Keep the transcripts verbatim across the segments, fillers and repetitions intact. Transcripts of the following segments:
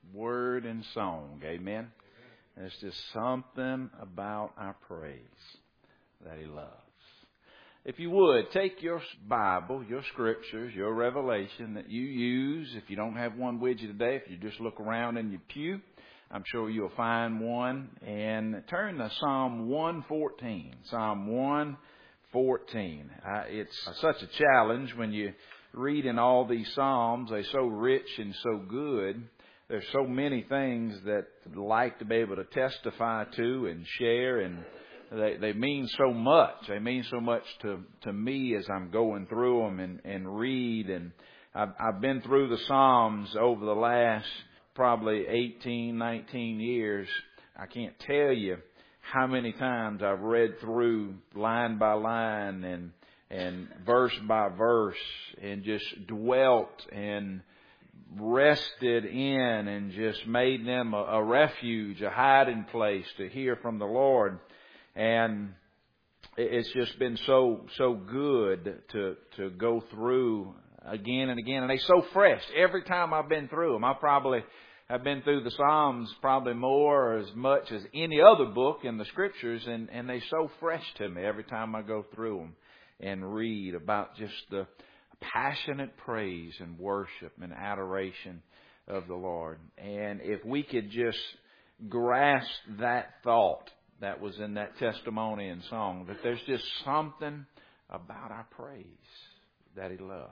word and song. Amen. There's just something about our praise that He loves. If you would, take your Bible, your scriptures, your revelation that you use. If you don't have one with you today, if you just look around in your pew, I'm sure you'll find one. And turn to Psalm one fourteen. Psalm one fourteen. Uh, it's such a challenge when you read in all these Psalms. They're so rich and so good. There's so many things that I'd like to be able to testify to and share, and they, they mean so much. They mean so much to, to me as I'm going through them and, and read. And I've, I've been through the Psalms over the last probably eighteen, nineteen years. I can't tell you how many times I've read through line by line and and verse by verse and just dwelt and rested in and just made them a, a refuge, a hiding place to hear from the Lord. And it's just been so so good to to go through again and again. And they're so fresh. Every time I've been through them, I probably have been through the Psalms probably more or as much as any other book in the Scriptures. And, and they're so fresh to me every time I go through them and read about just the passionate praise and worship and adoration of the Lord. And if we could just grasp that thought that was in that testimony and song, that there's just something about our praise that He loves.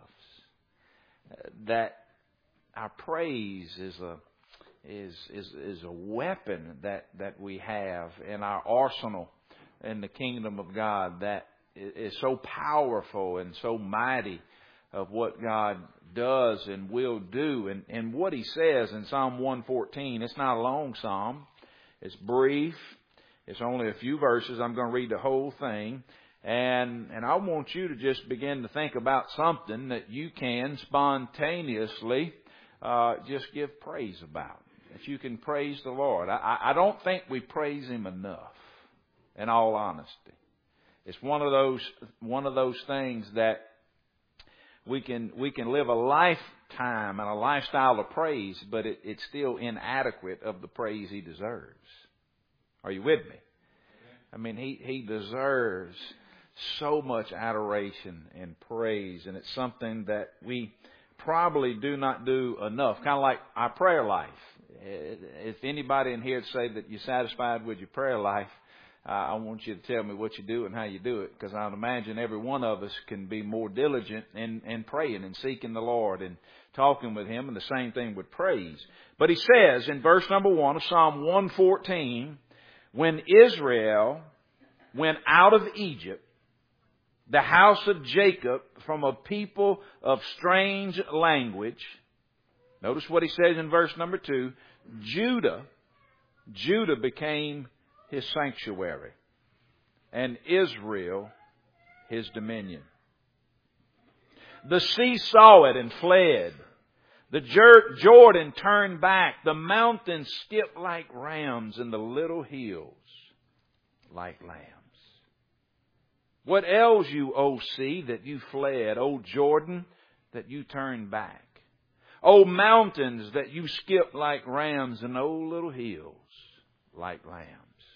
That our praise is a is is is a weapon that, that we have in our arsenal in the kingdom of God that is so powerful and so mighty of what God does and will do. And, and what He says in Psalm one fourteen, it's not a long psalm. It's brief. It's only a few verses. I'm going to read the whole thing. And, and I want you to just begin to think about something that you can spontaneously uh, just give praise about. That you can praise the Lord. I, I don't think we praise Him enough, in all honesty. It's one of those one of those things that we can we can live a lifetime and a lifestyle of praise, but it, it's still inadequate of the praise He deserves. Are you with me? I mean, He, he deserves so much adoration and praise, and it's something that we probably do not do enough. Kind of like our prayer life. If anybody in here would say that you're satisfied with your prayer life, uh, I want you to tell me what you do and how you do it, because I'd imagine every one of us can be more diligent in, in praying and seeking the Lord and talking with Him, and the same thing with praise. But He says in verse number one of Psalm one fourteen, when Israel went out of Egypt, the house of Jacob, from a people of strange language. Notice what he says in verse number two. Judah, Judah became His sanctuary, and Israel His dominion. The sea saw it and fled. The Jordan turned back. The mountains skipped like rams, and the little hills like lambs. What ails you, O sea, that you fled? O Jordan, that you turned back? O mountains, that you skipped like rams, and O little hills like lambs?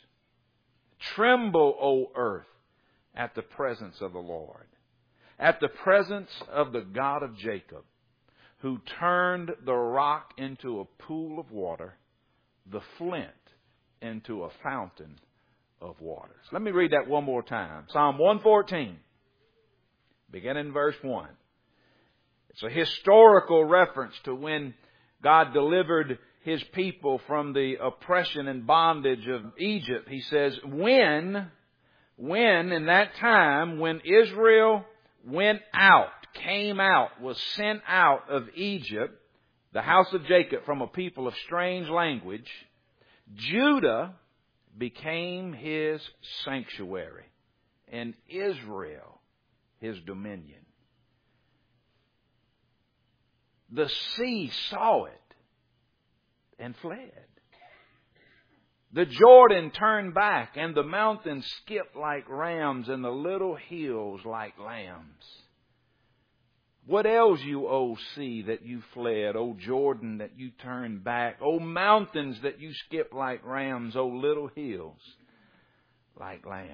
Tremble, O earth, at the presence of the Lord, at the presence of the God of Jacob, who turned the rock into a pool of water, the flint into a fountain of waters. Let me read that one more time. Psalm one fourteen, beginning in verse one. It's a historical reference to when God delivered His people from the oppression and bondage of Egypt. He says, when, when in that time, when Israel went out, came out, was sent out of Egypt, the house of Jacob, from a people of strange language, Judah became His sanctuary, and Israel His dominion. The sea saw it and fled. The Jordan turned back, and the mountains skipped like rams, and the little hills like lambs. What ails you, O sea, that you fled? O Jordan, that you turned back? O mountains, that you skip like rams? O little hills, like lambs?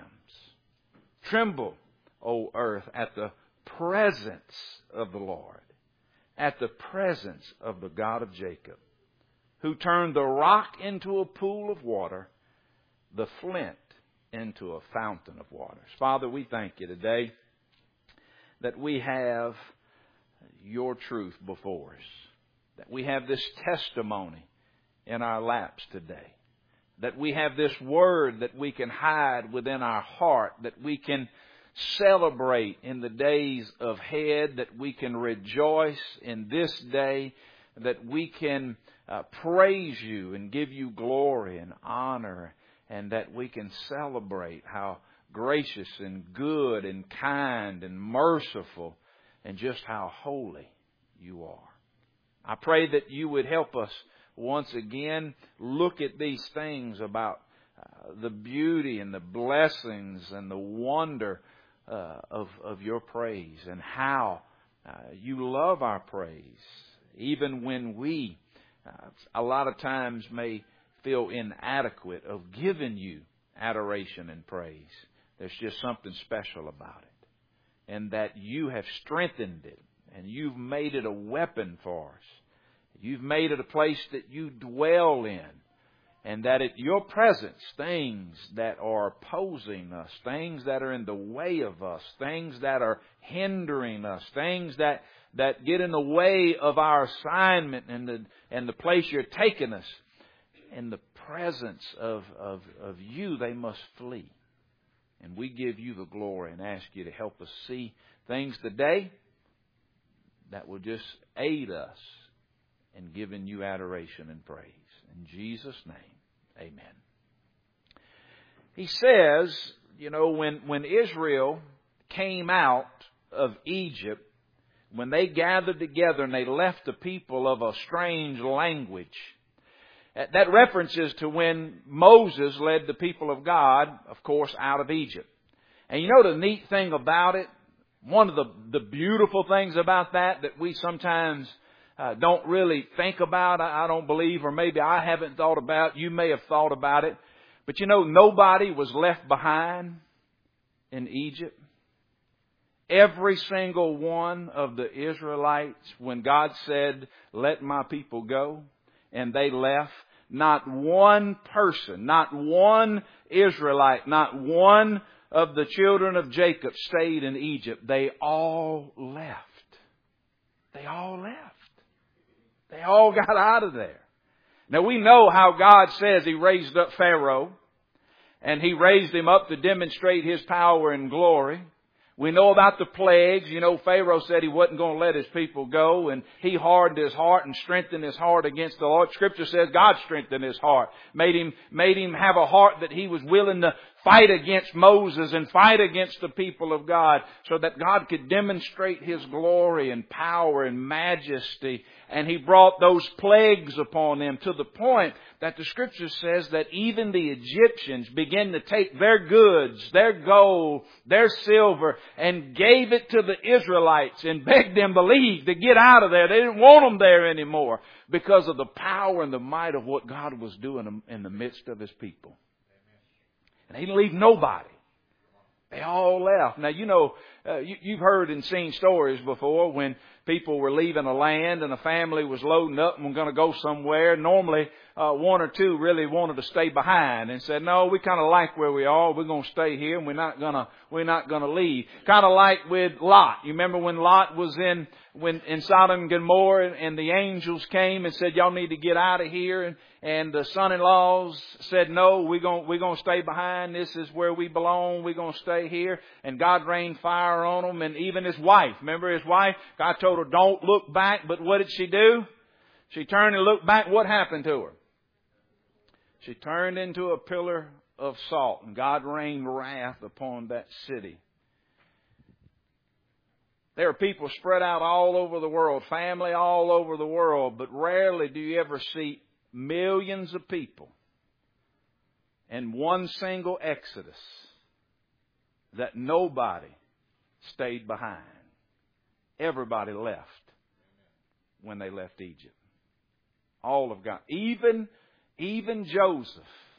Tremble, O earth, at the presence of the Lord, at the presence of the God of Jacob, who turned the rock into a pool of water, the flint into a fountain of waters. Father, we thank you today that we have your truth before us, that we have this testimony in our laps today, that we have this word that we can hide within our heart, that we can celebrate in the days ahead, that we can rejoice in this day, that we can uh, praise you and give you glory and honor, and that we can celebrate how gracious and good and kind and merciful and just how holy you are. I pray that you would help us once again look at these things about uh, the beauty and the blessings and the wonder uh, of, of your praise, and how uh, you love our praise, even when we uh, a lot of times may feel inadequate of giving you adoration and praise. There's just something special about it. And that you have strengthened it. And you've made it a weapon for us. You've made it a place that you dwell in. And that at your presence, things that are opposing us, things that are in the way of us, things that are hindering us, things that, that get in the way of our assignment and the, and the place you're taking us, in the presence of, of, of you, they must flee. And we give you the glory and ask you to help us see things today that will just aid us in giving you adoration and praise. In Jesus' name, amen. He says, you know, when, when Israel came out of Egypt, when they gathered together and they left the people of a strange language, that references to when Moses led the people of God, of course, out of Egypt. And you know the neat thing about it? One of the, the beautiful things about that that we sometimes uh, don't really think about, I, I don't believe, or maybe I haven't thought about. You may have thought about it. But you know, nobody was left behind in Egypt. Every single one of the Israelites, when God said, let my people go, and they left, not one person, not one Israelite, not one of the children of Jacob stayed in Egypt. They all left. They all left. They all got out of there. Now we know how God says He raised up Pharaoh, and He raised him up to demonstrate His power and glory. We know about the plagues. You know, Pharaoh said he wasn't going to let his people go, and he hardened his heart and strengthened his heart against the Lord. Scripture says God strengthened his heart, made him, made him have a heart that he was willing to fight against Moses and fight against the people of God, so that God could demonstrate His glory and power and majesty. And He brought those plagues upon them to the point that the Scripture says that even the Egyptians began to take their goods, their gold, their silver, and gave it to the Israelites and begged them to leave, to get out of there. They didn't want them there anymore because of the power and the might of what God was doing in the midst of His people. And He didn't leave nobody. They all left. Now, you know, uh, you, you've heard and seen stories before when people were leaving a land and a family was loading up and were going to go somewhere. Normally, uh, one or two really wanted to stay behind and said, no, we kind of like where we are. We're going to stay here and we're not going to, we're not going to leave. Kind of like with Lot. You remember when Lot was in, when, in Sodom and Gomorrah, and, and the angels came and said, y'all need to get out of here. And, and the son-in-laws said, no, we're going, we're going to stay behind. This is where we belong. We're going to stay here. And God rained fire on them. And even his wife, remember his wife? God told her, don't look back. But what did she do? She turned and looked back. What happened to her? She turned into a pillar of salt, and God rained wrath upon that city. There are people spread out all over the world, family all over the world, but rarely do you ever see millions of people in one single exodus that nobody stayed behind. Everybody left when they left Egypt. All of God. Even, even Joseph.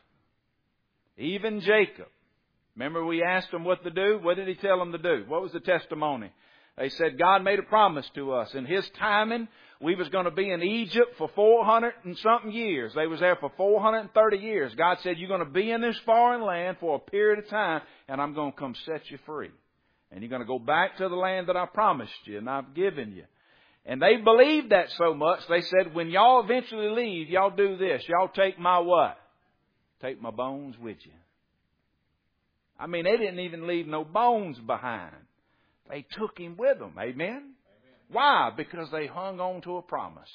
Even Jacob. Remember we asked them what to do? What did he tell them to do? What was the testimony? They said God made a promise to us. In His timing, we was going to be in Egypt for four hundred and something years. They was there for four hundred thirty years. God said, you're going to be in this foreign land for a period of time, and I'm going to come set you free. And you're going to go back to the land that I promised you and I've given you. And they believed that so much, they said, when y'all eventually leave, y'all do this. Y'all take my what? Take my bones with you. I mean, they didn't even leave no bones behind. They took Him with them. Amen? Amen. Why? Because they hung on to a promise.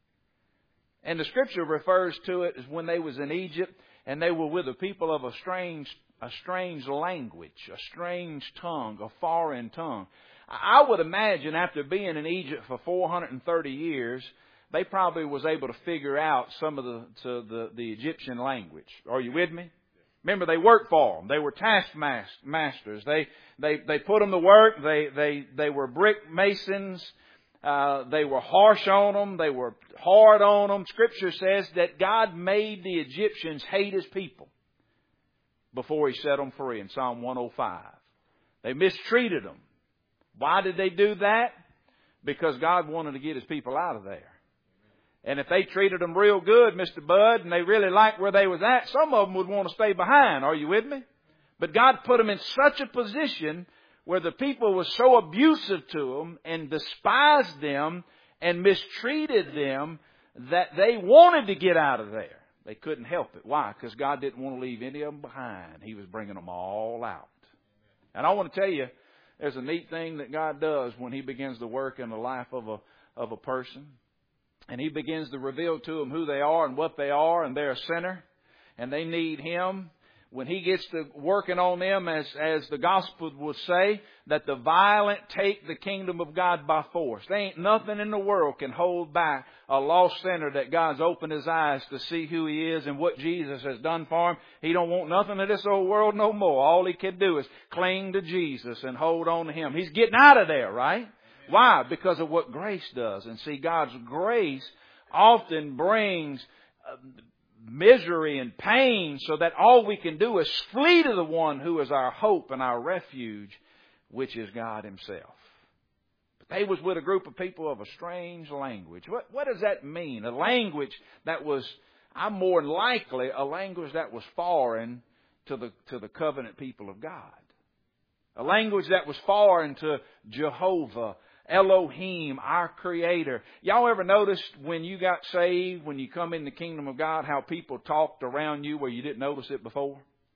And the Scripture refers to it as when they was in Egypt and they were with a people of a strange, a strange language, a strange tongue, a foreign tongue. I would imagine after being in Egypt for four hundred thirty years, they probably was able to figure out some of the, to the, the Egyptian language. Are you with me? Remember, they worked for them. They were taskmasters. They, they, they put them to work. They, they, they were brick masons. Uh, they were harsh on them. They were hard on them. Scripture says that God made the Egyptians hate His people before He set them free in Psalm one oh five. They mistreated them. Why did they do that? Because God wanted to get His people out of there. And if they treated them real good, Mister Bud, and they really liked where they was at, some of them would want to stay behind. Are you with me? But God put them in such a position where the people were so abusive to them and despised them and mistreated them that they wanted to get out of there. They couldn't help it. Why? Because God didn't want to leave any of them behind. He was bringing them all out. And I want to tell you, there's a neat thing that God does when He begins to work in the life of a of a person. And He begins to reveal to them who they are and what they are, and they're a sinner, and they need Him. When He gets to working on them, as, as the gospel would say, that the violent take the kingdom of God by force. There ain't nothing in the world can hold back a lost sinner that God's opened his eyes to see who He is and what Jesus has done for him. He don't want nothing of this old world no more. All he can do is cling to Jesus and hold on to Him. He's getting out of there, right? Why? Because of what grace does. And see, God's grace often brings uh, misery and pain, so that all we can do is flee to the one who is our hope and our refuge, which is God Himself. But they was with a group of people of a strange language. What, what does that mean? A language that was, I'm more than likely, a language that was foreign to the, to the covenant people of God. A language that was foreign to Jehovah, Elohim, our Creator. Y'all ever noticed when you got saved, when you come in the kingdom of God, how people talked around you where you didn't notice it before?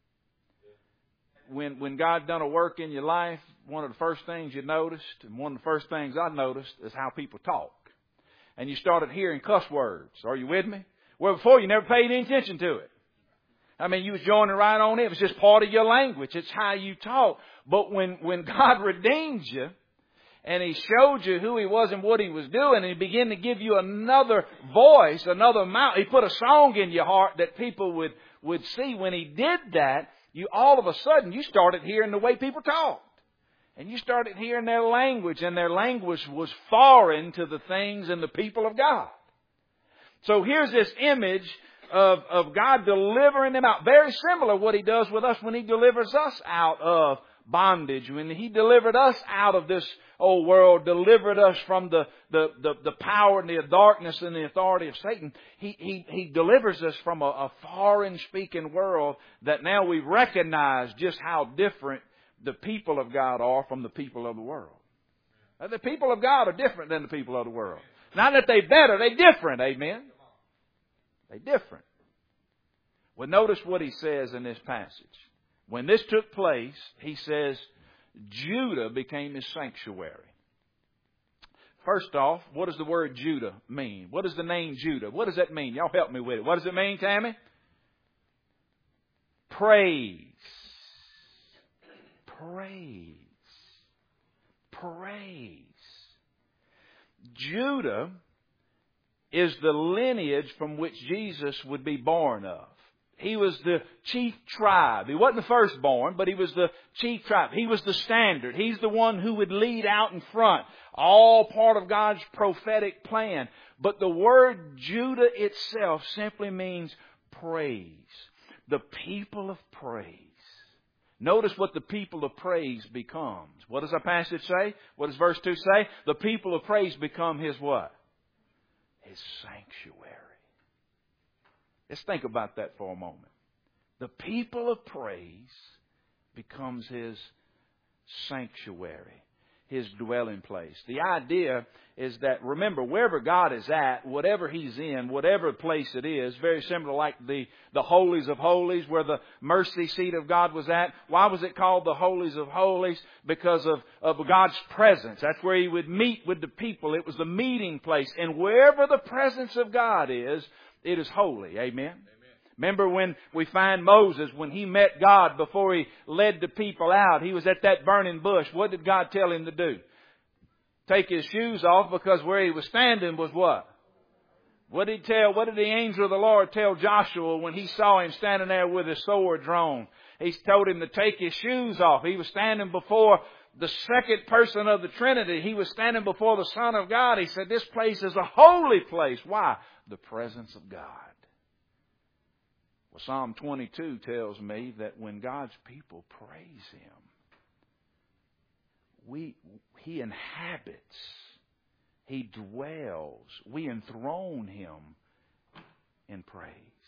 When when God done a work in your life, one of the first things you noticed, and one of the first things I noticed, is how people talk. And you started hearing cuss words. Are you with me? Well, before you never paid any attention to it. I mean, you was joining right on in. It was just part of your language. It's how you talk. But when, when God redeemed you, and He showed you who He was and what He was doing, and He began to give you another voice, another mouth. He put a song in your heart that people would, would see. When He did that, you all of a sudden, you started hearing the way people talked. And you started hearing their language, and their language was foreign to the things and the people of God. So here's this image of, of God delivering them out. Very similar to what He does with us when He delivers us out of bondage. When He delivered us out of this old world, delivered us from the, the, the, the power and the darkness and the authority of Satan, He, he, he delivers us from a, a foreign speaking world that now we recognize just how different the people of God are from the people of the world. Now, the people of God are different than the people of the world. Not that they're better, they're different, amen? They're different. Well, notice what He says in this passage. When this took place, He says, Judah became His sanctuary. First off, what does the word Judah mean? What does the name Judah? What does that mean? Y'all help me with it. What does it mean, Tammy? Praise. Praise. Praise. Judah is the lineage from which Jesus would be born of. He was the chief tribe. He wasn't the firstborn, but he was the chief tribe. He was the standard. He's the one who would lead out in front. All part of God's prophetic plan. But the word Judah itself simply means praise. The people of praise. Notice what the people of praise becomes. What does our passage say? What does verse two say? The people of praise become His what? His sanctuary. Let's think about that for a moment. The people of praise becomes His sanctuary, His dwelling place. The idea is that, remember, wherever God is at, whatever He's in, whatever place it is, very similar like the, the holies of holies, where the mercy seat of God was at. Why was it called the holies of holies? Because of, of God's presence. That's where He would meet with the people. It was the meeting place. And wherever the presence of God is, it is holy. Amen? Amen. Remember when we find Moses, when he met God before he led the people out, he was at that burning bush. What did God tell him to do? Take his shoes off, because where he was standing was what? What did he tell? What did the angel of the Lord tell Joshua when he saw him standing there with his sword drawn? He told him to take his shoes off. He was standing before the second person of the Trinity. He was standing before the Son of God. He said, this place is a holy place. Why? The presence of God. Well, Psalm twenty-two tells me that when God's people praise Him, we, He inhabits, He dwells, we enthrone Him in praise.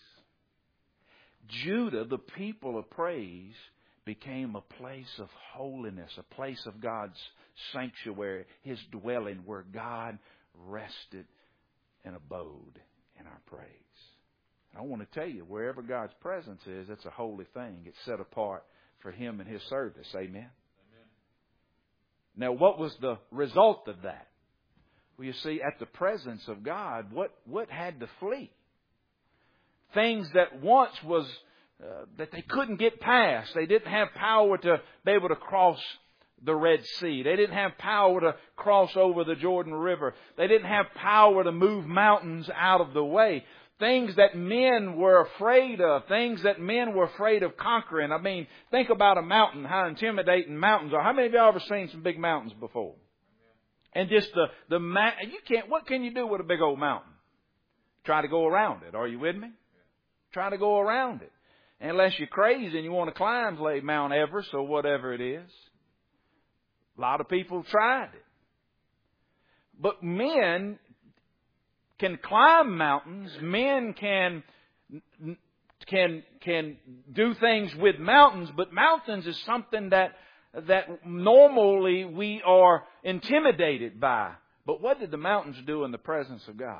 Judah, the people of praise, became a place of holiness, a place of God's sanctuary, His dwelling, where God rested and abode in our praise. I want to tell you, wherever God's presence is, it's a holy thing. It's set apart for Him and His service. Amen? Amen. Now, what was the result of that? Well, you see, at the presence of God, what, what had to flee? Things that once was, uh, that they couldn't get past. They didn't have power to be able to cross the Red Sea. They didn't have power to cross over the Jordan River. They didn't have power to move mountains out of the way. Things that men were afraid of. Things that men were afraid of conquering. I mean, think about a mountain, how intimidating mountains are. How many of y'all ever seen some big mountains before? And just the, the mountain, you can't, what can you do with a big old mountain? Try to go around it. Are you with me? Try to go around it. Unless you're crazy and you want to climb, like Mount Everest or whatever it is. A lot of people tried it. But men can climb mountains. Men can can can do things with mountains, but mountains is something that that normally we are intimidated by. But what did the mountains do in the presence of God?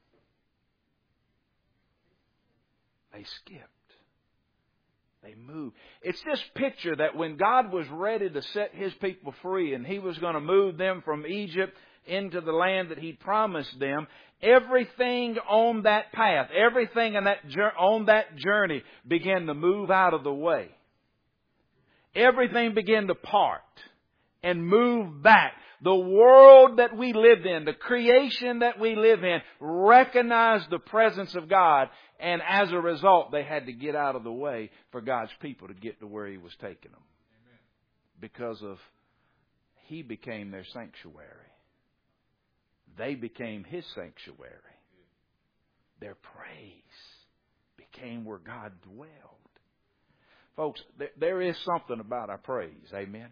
They skipped. They moved. It's this picture that when God was ready to set His people free and He was going to move them from Egypt into the land that He promised them, everything on that path, everything in that, on that journey began to move out of the way. Everything began to part and move back. The world that we live in, the creation that we live in, recognized the presence of God. And as a result, they had to get out of the way for God's people to get to where He was taking them. Amen. Because of He became their sanctuary. They became His sanctuary. Their praise became where God dwelled. Folks, there is something about our praise. Amen.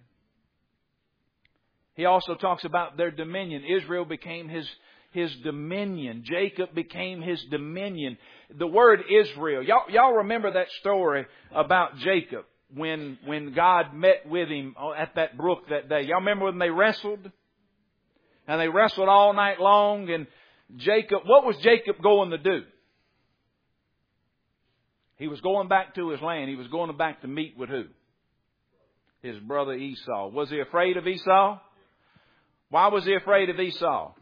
He also talks about their dominion. Israel became His, His dominion. Jacob became His dominion. The word Israel. Y'all, y'all remember that story about Jacob when, when God met with him at that brook that day. Y'all remember when they wrestled? And they wrestled all night long. And Jacob, what was Jacob going to do? He was going back to his land. He was going back to meet with who? His brother Esau. Was he afraid of Esau? Why was he afraid of Esau?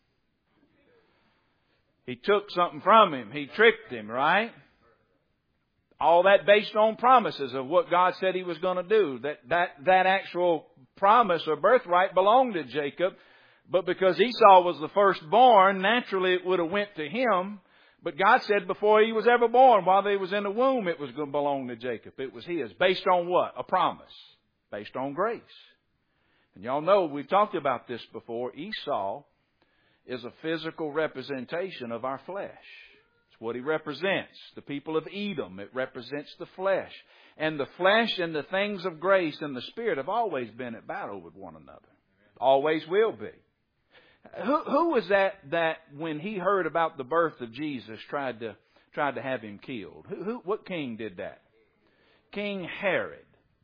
He took something from him. He tricked him, right? All that based on promises of what God said He was going to do. That, that, that actual promise or birthright belonged to Jacob. But because Esau was the firstborn, naturally it would have went to him. But God said before he was ever born, while they was in the womb, it was going to belong to Jacob. It was his. Based on what? A promise. Based on grace. And y'all know, we've talked about this before. Esau is a physical representation of our flesh. It's what he represents. The people of Edom, it represents the flesh. And the flesh and the things of grace and the Spirit have always been at battle with one another. Always will be. Who, who was that that when he heard about the birth of Jesus tried to tried to have him killed? Who, who what king did that? King Herod.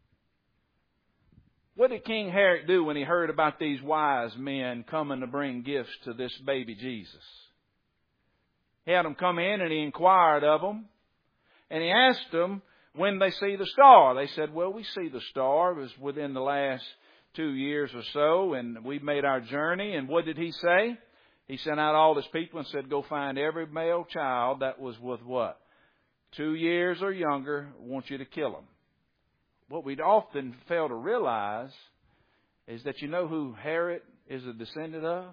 What did King Herod do when he heard about these wise men coming to bring gifts to this baby Jesus? He had them come in and he inquired of them. And he asked them when they see the star. They said, well, we see the star. It was within the last two years or so, and we made our journey. And what did he say? He sent out all his people and said, go find every male child that was with what? Two years or younger. I want you to kill them. What we'd often fail to realize is that you know who Herod is a descendant of?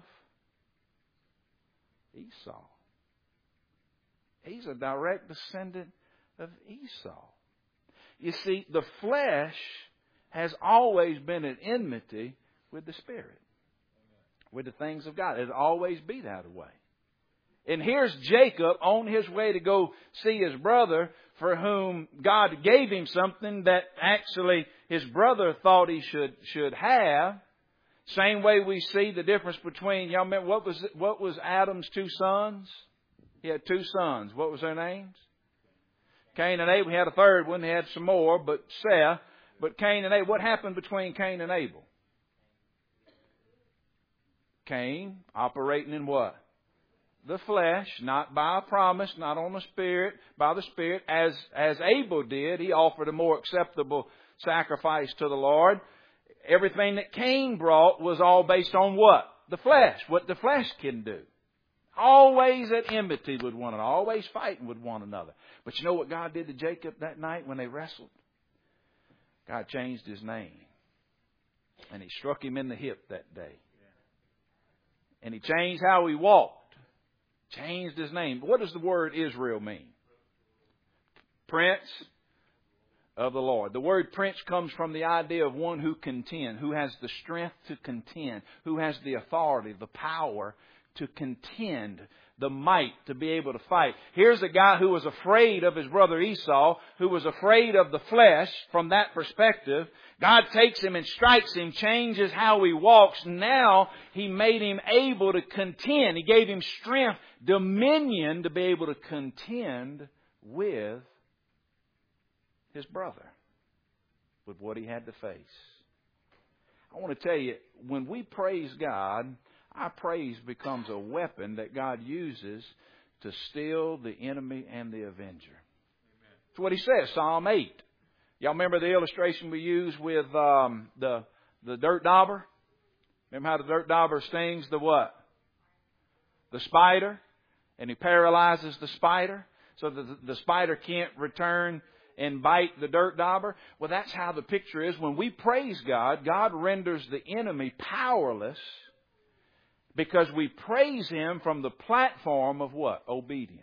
Esau. He's a direct descendant of Esau. You see, the flesh has always been at enmity with the Spirit, with the things of God. It'll always be that way. And here's Jacob on his way to go see his brother, for whom God gave him something that actually his brother thought he should should have. Same way we see the difference between, y'all remember what was what was Adam's two sons? He had two sons. What was their names? Cain and Abel. He had a third one. He had some more, but Seth. But Cain and Abel. What happened between Cain and Abel? Cain operating in what? The flesh, not by a promise, not on the Spirit, by the Spirit, as as Abel did. He offered a more acceptable sacrifice to the Lord. Everything that Cain brought was all based on what? The flesh, what the flesh can do. Always at enmity with one another, always fighting with one another. But you know what God did to Jacob that night when they wrestled? God changed his name. And he struck him in the hip that day. And he changed how he walked. Changed his name. What does the word Israel mean? Prince of the Lord. The word prince comes from the idea of one who contend, who has the strength to contend, who has the authority, the power to contend, the might to be able to fight. Here's a guy who was afraid of his brother Esau, who was afraid of the flesh from that perspective. God takes him and strikes him, changes how he walks. Now he made him able to contend. He gave him strength, dominion to be able to contend with his brother, with what he had to face. I want to tell you, when we praise God, our praise becomes a weapon that God uses to still the enemy and the avenger. Amen. That's what he says, Psalm eight. Y'all remember the illustration we used with um, the the dirt dauber? Remember how the dirt dauber stings the what? The spider. And he paralyzes the spider so that the, the spider can't return and bite the dirt dauber. Well, that's how the picture is. When we praise God, God renders the enemy powerless, because we praise Him from the platform of what? Obedience.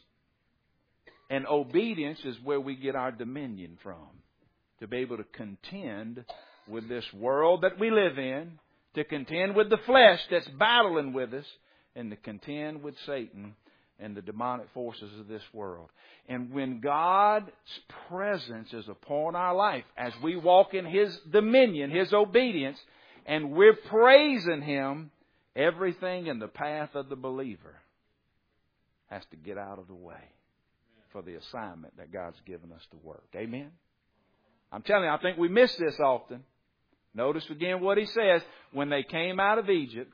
And obedience is where we get our dominion from. To be able to contend with this world that we live in. To contend with the flesh that's battling with us. And to contend with Satan and the demonic forces of this world. And when God's presence is upon our life, as we walk in His dominion, His obedience, and we're praising Him, everything in the path of the believer has to get out of the way for the assignment that God's given us to work. Amen? I'm telling you, I think we miss this often. Notice again what he says. When they came out of Egypt,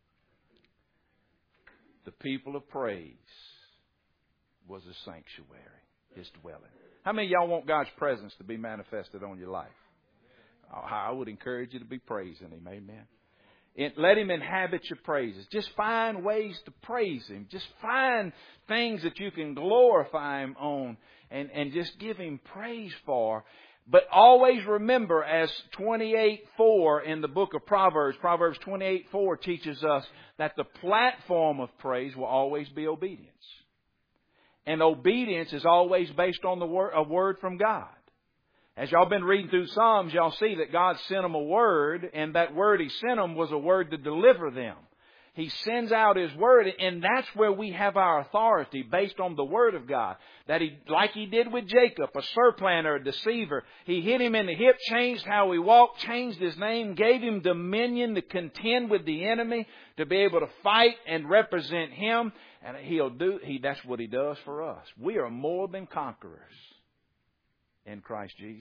the people of praise was his sanctuary, his dwelling. How many of y'all want God's presence to be manifested on your life? I would encourage you to be praising Him. Amen. It, let Him inhabit your praises. Just find ways to praise Him. Just find things that you can glorify Him on and, and just give Him praise for. But always remember, as twenty-eight four in the book of Proverbs, Proverbs twenty-eight four teaches us that the platform of praise will always be obedience. And obedience is always based on the word, a word from God. As y'all been reading through Psalms, y'all see that God sent them a word, and that word He sent them was a word to deliver them. He sends out His word, and that's where we have our authority, based on the word of God. That He, like He did with Jacob, a surplanter, a deceiver, He hit him in the hip, changed how he walked, changed his name, gave him dominion to contend with the enemy, to be able to fight and represent Him. And He'll do, he, that's what He does for us. We are more than conquerors in Christ Jesus.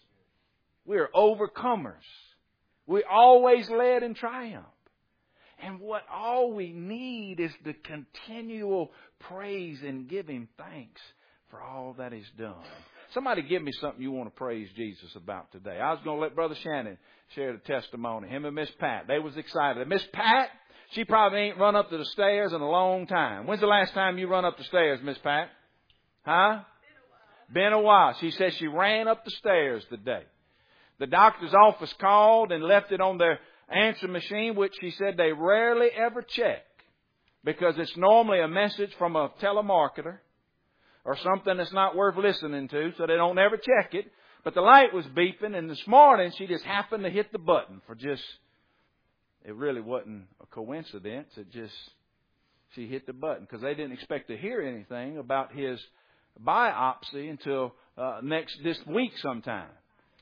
We are overcomers. We're always led in triumph. And what all we need is the continual praise and give Him thanks for all that He's done. Somebody give me something you want to praise Jesus about today. I was going to let Brother Shannon share the testimony. Him and Miss Pat. They was excited. Miss Pat, she probably ain't run up to the stairs in a long time. When's the last time you run up the stairs, Miss Pat? Huh? Been a while. She says she ran up the stairs today. The doctor's office called and left it on their answer machine, which she said they rarely ever check, because it's normally a message from a telemarketer or something that's not worth listening to, so they don't ever check it. But the light was beeping, and this morning she just happened to hit the button for just, it really wasn't a coincidence. It just, she hit the button because they didn't expect to hear anything about his biopsy until uh, next this week sometime.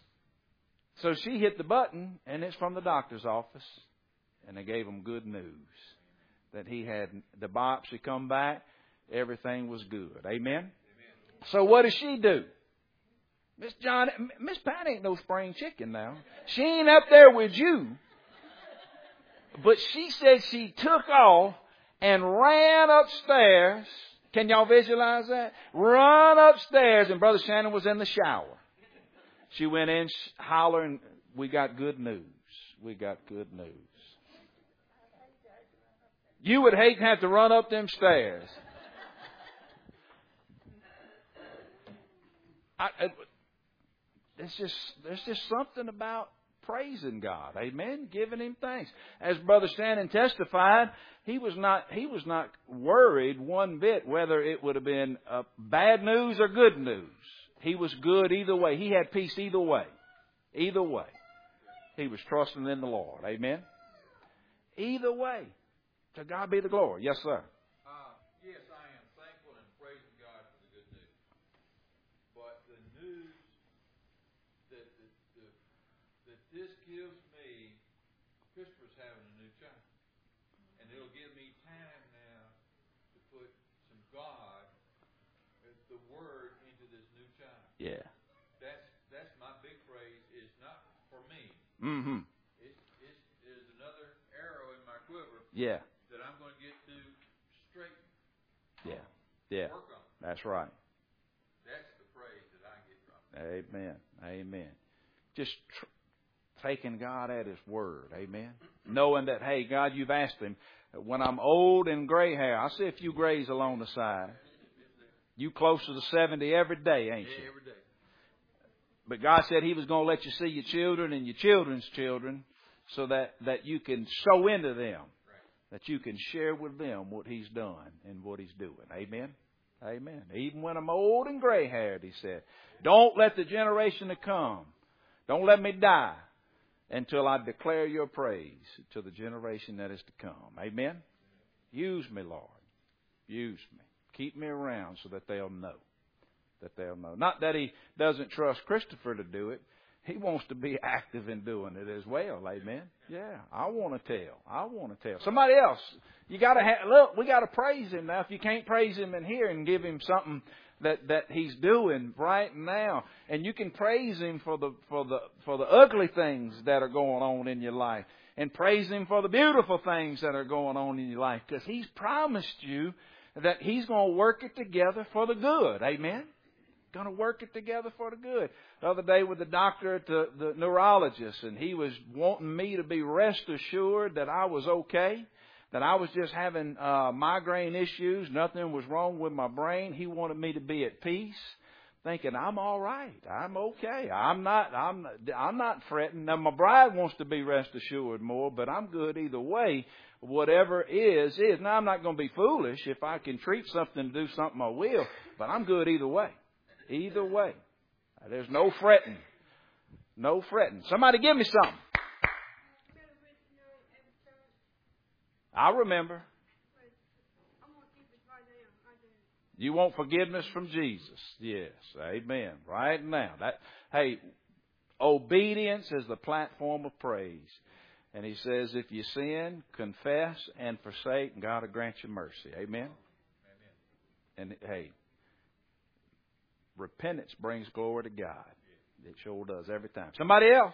So she hit the button, and it's from the doctor's office, and they gave him good news that he had the biopsy come back, everything was good. Amen? Amen. So what does she do? Miss John, Miss Pat ain't no spring chicken now. She ain't up there with you. But she said she took off and ran upstairs. Can y'all visualize that? Run upstairs, and Brother Shannon was in the shower. She went in hollering, we got good news. We got good news. You would hate to have to run up them stairs. I, I, it's just, there's just something about praising God. Amen. Giving Him thanks. As Brother Shannon testified, he was not, he was not worried one bit whether it would have been uh, bad news or good news. He was good either way. He had peace either way. Either way. He was trusting in the Lord. Amen. Either way. To God be the glory. Yes, sir. Uh, yes, I am thankful and praising God for the good news. But the news that, that, that, that this gives me, Christopher's having a new child. And it'll give me time now to put some God, the Word, into this new child. Yeah. That's that's my big praise. It's not for me. Mm-hmm. It's, it's, there's another arrow in my quiver. Yeah. That I'm going to get to straighten. Yeah. Yeah. Work on. That's right. That's the praise that I get from it. Amen. Amen. Just tr- taking God at His word. Amen. Knowing that, hey, God, you've asked Him. When I'm old and gray hair, I see a few grays along the side. You closer to seventy every day, ain't you? Yeah, every day. But God said He was going to let you see your children and your children's children so that, that you can sow into them. That you can share with them what He's done and what He's doing. Amen? Amen. Even when I'm old and gray-haired, He said, don't let the generation to come, don't let me die until I declare your praise to the generation that is to come. Amen? Use me, Lord. Use me. Keep me around so that they'll know. That they'll know. Not that He doesn't trust Christopher to do it. He wants to be active in doing it as well. Amen. Yeah, I want to tell. I want to tell. Somebody else. You got to have, look, we got to praise Him now. If you can't praise Him in here and give Him something that, that He's doing right now, and you can praise Him for the, for the, for the ugly things that are going on in your life, and praise Him for the beautiful things that are going on in your life, because He's promised you that He's going to work it together for the good. Amen. Going to work it together for the good. The other day with the doctor at the, the neurologist, and he was wanting me to be rest assured that I was okay, that I was just having uh, migraine issues. Nothing was wrong with my brain. He wanted me to be at peace, thinking I'm all right. I'm okay. I'm not. I'm. I'm not fretting. Now my bride wants to be rest assured more, but I'm good either way. Whatever is is. Now I'm not going to be foolish. If I can treat something to do something, I will. But I'm good either way. Either way. There's no fretting. No fretting. Somebody give me something. I remember. You want forgiveness from Jesus. Yes. Amen. Right now. That, hey, obedience is the platform of praise. And he says, if you sin, confess and forsake, and God will grant you mercy. Amen? Amen. And hey, repentance brings glory to God. It sure does every time. Somebody else.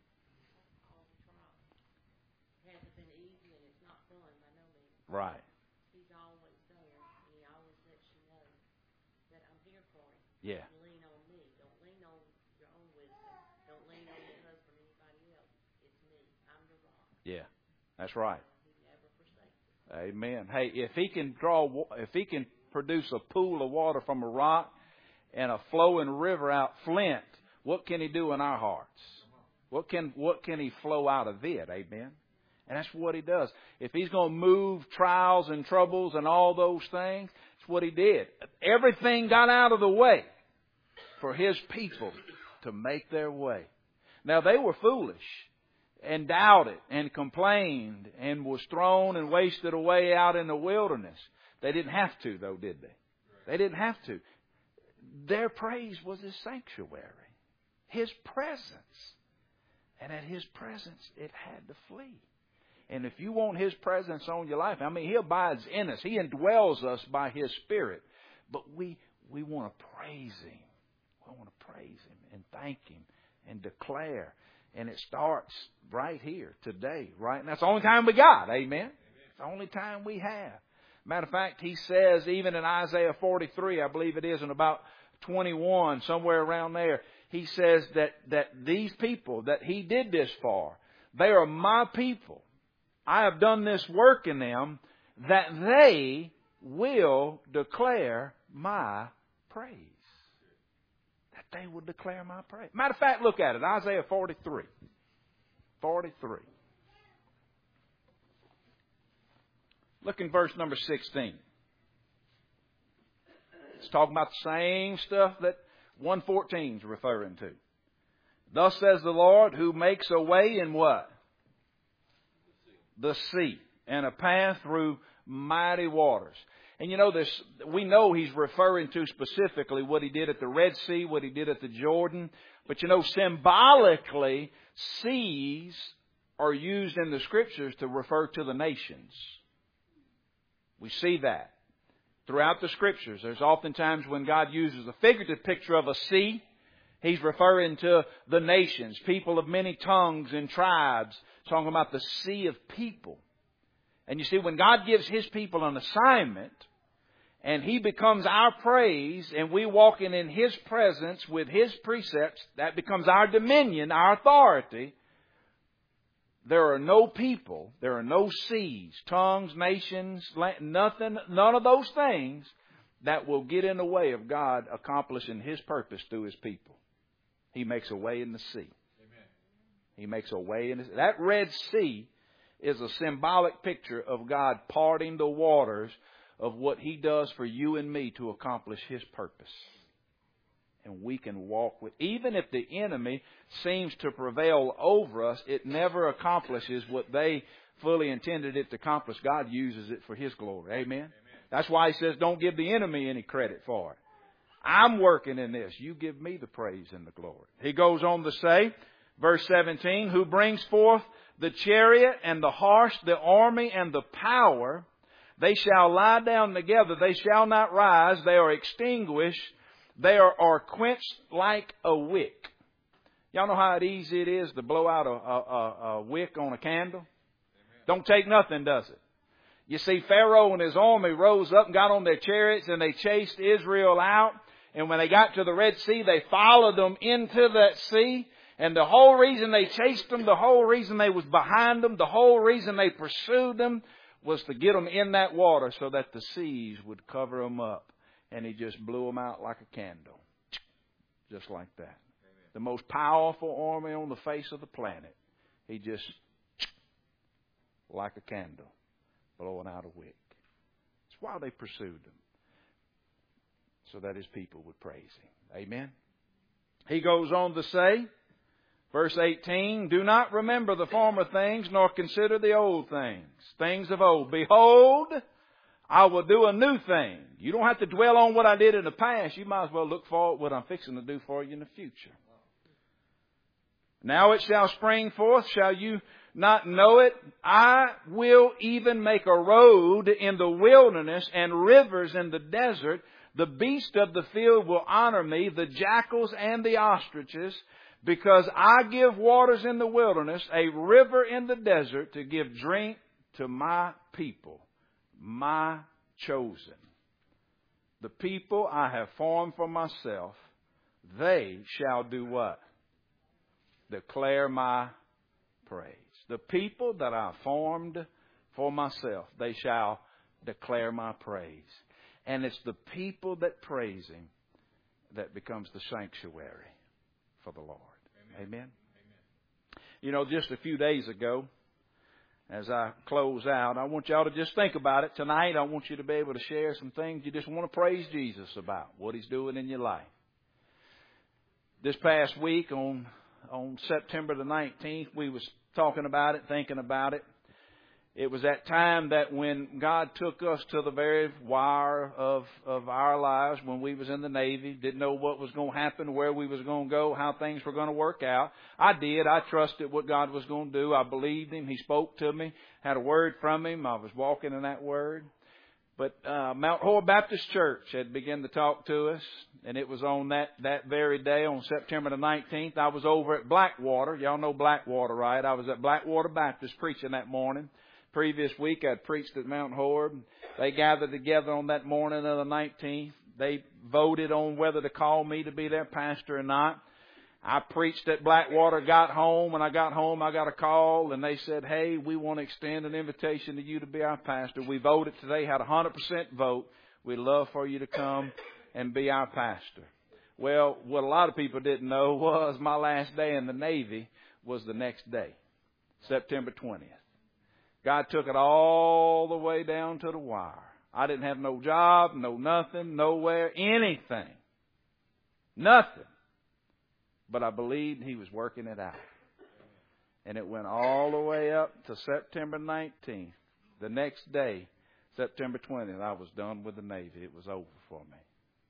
Right. He's always there, and he always lets you know that I'm here for you. Yeah. Don't lean on me. Don't lean on your own wisdom. Don't lean on your husband or anybody else. It's me. I'm the rock. Yeah, that's right. He never forsakes us. Amen. Hey, if he can draw, if he can produce a pool of water from a rock and a flowing river out Flint, what can he do in our hearts? What can what can he flow out of it? Amen. And that's what he does. If he's going to move trials and troubles and all those things, that's what he did. Everything got out of the way for his people to make their way. Now, they were foolish and doubted and complained and was thrown and wasted away out in the wilderness. They didn't have to, though, did they? They didn't have to. Their praise was his sanctuary, his presence. And at his presence, it had to flee. And if you want his presence on your life, I mean, he abides in us. He indwells us by his Spirit. But we we want to praise him. We want to praise him and thank him and declare. And it starts right here, today, right? And that's the only time we got. Amen? Amen. It's the only time we have. Matter of fact, he says, even in Isaiah forty-three, I believe it is, in about twenty-one, somewhere around there, he says that, that these people that he did this for, they are my people. I have done this work in them that they will declare my praise. That they will declare my praise. Matter of fact, look at it. Isaiah forty-three. forty-three. Look in verse number sixteen. It's talking about the same stuff that one fourteen is referring to. Thus says the Lord, who makes a way in what? The sea, and a path through mighty waters. And you know this, we know he's referring to specifically what he did at the Red Sea, what he did at the Jordan. But you know, symbolically, seas are used in the Scriptures to refer to the nations. We see that throughout the Scriptures. There's oftentimes when God uses a figurative picture of a sea, he's referring to the nations, people of many tongues and tribes, talking about the sea of people. And you see, when God gives his people an assignment, and he becomes our praise, and we walking in his presence with his precepts, that becomes our dominion, our authority. There are no people, there are no seas, tongues, nations, nothing, none of those things that will get in the way of God accomplishing his purpose through his people. He makes a way in the sea. Amen. He makes a way in the sea. That Red Sea is a symbolic picture of God parting the waters of what he does for you and me to accomplish his purpose. And we can walk with, even if the enemy seems to prevail over us, it never accomplishes what they fully intended it to accomplish. God uses it for his glory. Amen? Amen. That's why he says, don't give the enemy any credit for it. I'm working in this. You give me the praise and the glory. He goes on to say, verse seventeen, who brings forth the chariot and the horse, the army and the power. They shall lie down together. They shall not rise. They are extinguished. They are, are quenched like a wick. Y'all know how easy it is to blow out a, a, a wick on a candle? Amen. Don't take nothing, does it? You see, Pharaoh and his army rose up and got on their chariots and they chased Israel out. And when they got to the Red Sea, they followed them into that sea. And the whole reason they chased them, the whole reason they was behind them, the whole reason they pursued them was to get them in that water so that the seas would cover them up. And he just blew them out like a candle. Just like that. Amen. The most powerful army on the face of the planet. He just, like a candle, blowing out a wick. That's why they pursued them. so that His people would praise Him. Amen. He goes on to say, verse eighteen, do not remember the former things, nor consider the old things, things of old. Behold, I will do a new thing. You don't have to dwell on what I did in the past. You might as well look forward to what I'm fixing to do for you in the future. Now it shall spring forth. Shall you not know it? I will even make a road in the wilderness and rivers in the desert. The beasts of the field will honor me, the jackals and the ostriches, because I give waters in the wilderness, a river in the desert, to give drink to my people, my chosen. The people I have formed for myself, they shall do what? Declare my praise. The people that I formed for myself, they shall declare my praise. And it's the people that praise Him that becomes the sanctuary for the Lord. Amen. Amen. Amen. You know, just a few days ago, as I close out, I want y'all to just think about it. Tonight, I want you to be able to share some things you just want to praise Jesus about, what He's doing in your life. This past week, on on September the nineteenth, we was talking about it, thinking about it. It was that time that when God took us to the very wire of, of our lives, when we was in the Navy, didn't know what was going to happen, where we was going to go, how things were going to work out. I did. I trusted what God was going to do. I believed Him. He spoke to me, had a word from Him. I was walking in that word. But uh, Mount Horeb Baptist Church had begun to talk to us, and it was on that, that very day, on September the nineteenth. I was over at Blackwater. Y'all know Blackwater, right? I was at Blackwater Baptist preaching that morning. Previous week, I'd preached at Mount Horeb. They gathered together on that morning of the nineteenth. They voted on whether to call me to be their pastor or not. I preached at Blackwater, got home. When I got home, I got a call, and they said, hey, we want to extend an invitation to you to be our pastor. We voted today, had a one hundred percent vote. We'd love for you to come and be our pastor. Well, what a lot of people didn't know was my last day in the Navy was the next day, September twentieth. God took it all the way down to the wire. I didn't have no job, no nothing, nowhere, anything. Nothing. But I believed He was working it out. And it went all the way up to September nineteenth. The next day, September twentieth, I was done with the Navy. It was over for me.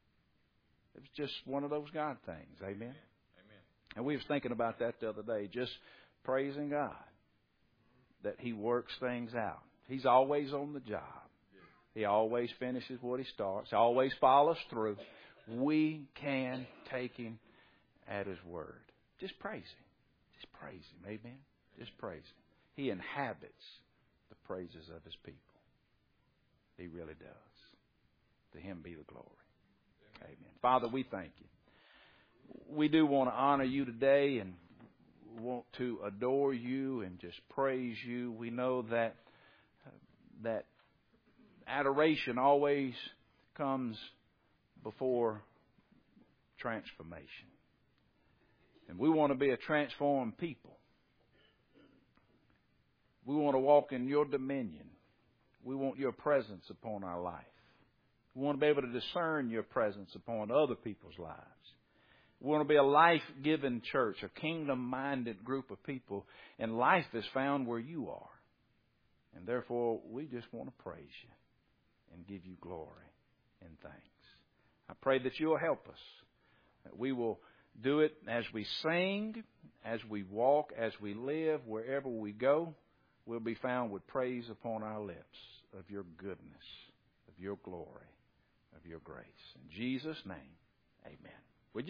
It was just one of those God things. Amen? Amen. And we was thinking about that the other day, just praising God that He works things out. He's always on the job. He always finishes what He starts. He always follows through. We can take Him at His word. Just praise Him. Just praise Him. Amen. Just praise Him. He inhabits the praises of His people. He really does. To Him be the glory. Amen. Father, we thank You. We do want to honor You today and want to adore You and just praise You. We know that uh, that adoration always comes before transformation. And we want to be a transformed people. We want to walk in Your dominion. We want Your presence upon our life. We want to be able to discern Your presence upon other people's lives. We want to be a life-giving church, a kingdom-minded group of people. And life is found where You are. And therefore, we just want to praise You and give You glory and thanks. I pray that You'll help us. That we will do it as we sing, as we walk, as we live, wherever we go. We'll be found with praise upon our lips of Your goodness, of Your glory, of Your grace. In Jesus' name, amen.